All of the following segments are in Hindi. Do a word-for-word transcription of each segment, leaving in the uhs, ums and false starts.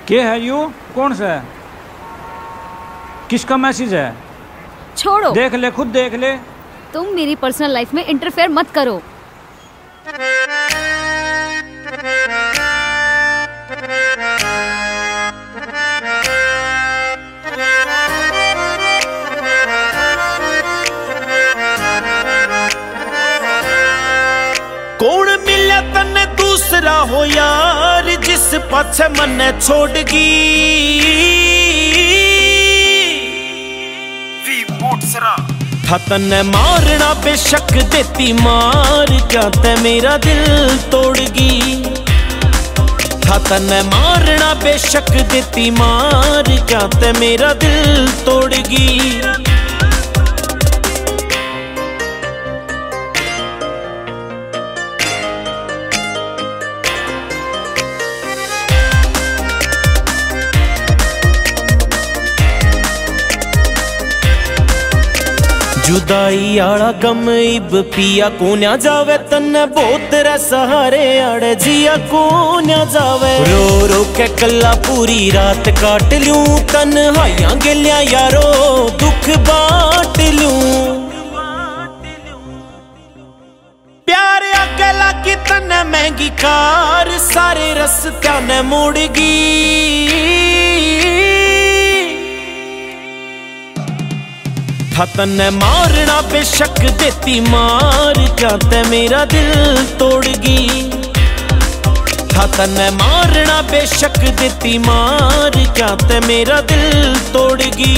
क्या है यू? कौन सा है? किसका मैसेज है? छोड़ो, देख ले, खुद देख ले। तुम मेरी पर्सनल लाइफ में इंटरफेयर मत करो। कौन मिला तन्ने दूसरा हो यार, जिस पाछे मन्ने छोड़गी। था तन्ने मारना बेशक देती मार, क्या ते मेरा दिल तोड़गी। था तन्ने मारना बेशक देती मार, क्या ते मेरा दिल तोड़गी। जुदाई आड़ा गम इब पिया को न्या जावे, तन्ने बहुत रे सहारे आड़े जिया को न्या जावे। रो रो के कल्ला पूरी रात काट लूं, तन्हाइयां गिलियां यारो दुख बांट लूं। प्यार अकेला की तन्ने महंगी कार, सारे रस्तियां ने मोड़गी। था तन्ने मारना बेशक देती मार, क्या ते मेरा दिल तोड़गी। था तन्ने मारना बेशक देती मार, क्या ते मेरा दिल तोड़गी।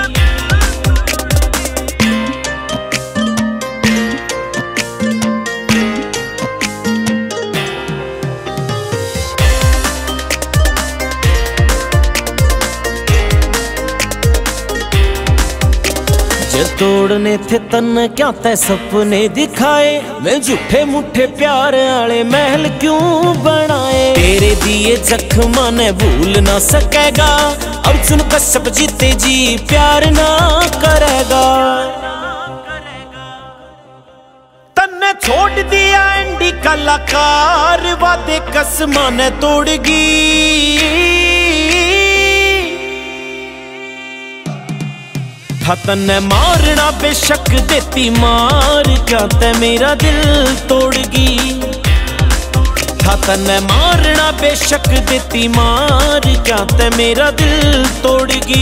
तोड़ने थे तन क्या ते सपने दिखाए, मैं झूठे मुठे प्यार आले महल क्यों बनाए। तेरे दिए जख्मा ने भूल ना सकेगा, अर्जुन कश्यप जीते जी प्यार ना करेगा। तन्ने छोड़ दिया एंडी कलाकार, वादे कसमा ने तोड़गी। था तन्ने मारना बेशक देती मार, क्या ते मेरा दिल तोड़गी। था तन्ने मारना बेशक देती मार, क्या ते मेरा दिल तोड़गी।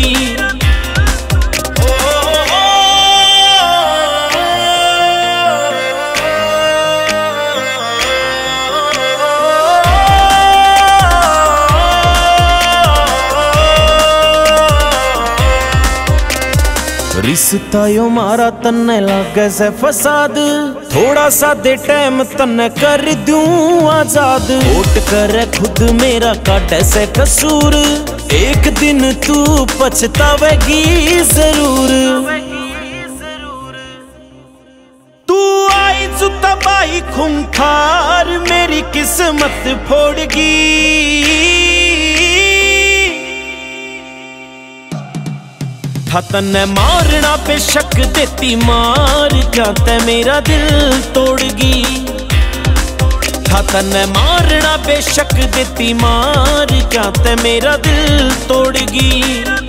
रिश्ता यो मारा तन्ने लागे से फसाद, थोड़ा सा दे टाइम तन्ने कर दूं आजाद। वोट करे खुद मेरा काटे से कसूर, एक दिन तू पछतावेगी जरूर। तू आई जो तबाही खूंखार, मेरी किस्मत फोड़गी। था तन्ने मारना बेशक देती मार, क्या ते मेरा दिल तोड़गी। था तन्ने मारना बेशक देती मार, क्या ते मेरा दिल तोड़गी।